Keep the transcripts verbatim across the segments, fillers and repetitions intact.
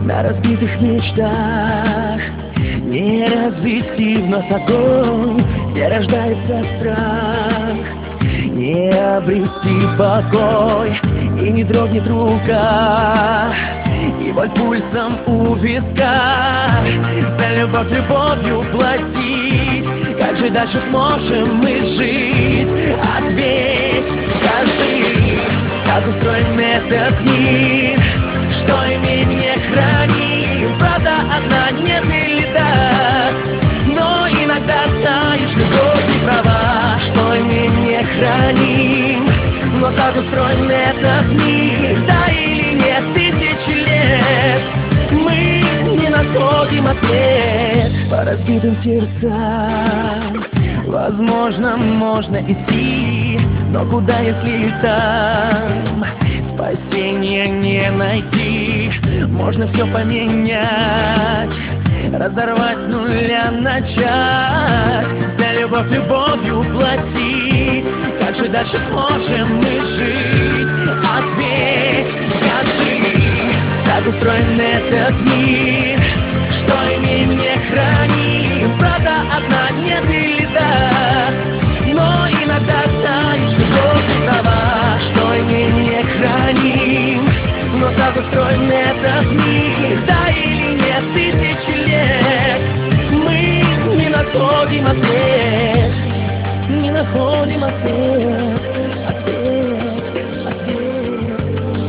на разбитых мечтах. Не развести вновь огонь, где рождается страх. Не обрести покой, и не дрогнет рука, и боль пульсом у виска. За любовь любовью платить, как же дальше сможем мы жить? Ответь, скажи, как устроен этот мир, что имеет не храним. Правда одна, нет или да, но иногда знаешь, любовь не права. Что имеет не храним, но так устроен этот мир. Да или нет, тысячи лет мы не находим ответ по разбитым сердцам. Возможно, можно идти, но куда, если там спасения не найти? Можно все поменять, разорвать с нуля начать. За любовь любовью платить, как же дальше сможем мы жить? Ответь, скажи, как устроен этот мир, что имеем не храним. Правда одна, нет или да, но иногда знаешь, любовь не права. Что имеем не храним, но так устроен этот мир. Да или нет, тысячи лет мы не находим ответ, не находим ответ, ответ, ответ,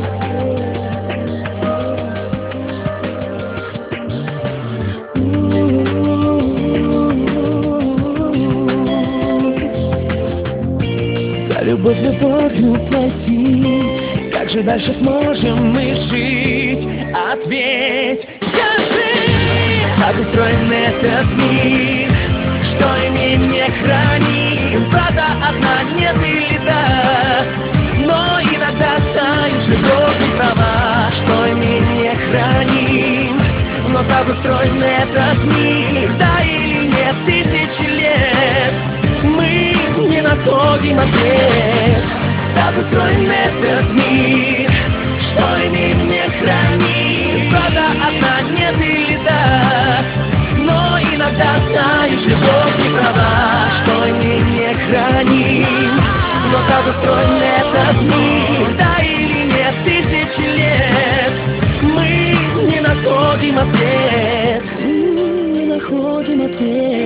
ответ. За любовь любовью платить, как же дальше сможем мы жить? Ответь, скажи, как устроен этот мир, что имеем не храним. Правда одна, нет или да, но иногда знаешь, любовь не права. Что имеем не храним, но так устроен этот мир. Да или нет, тысячи лет мы не находим ответ. Так устроен этот мир, что имеем не храним. Правда одна, нет или да, но иногда знаешь, любовь не права. Что имеем не храним, но так устроен этот мир. Да или нет, тысячи лет мы не находим ответ, не находим ответ.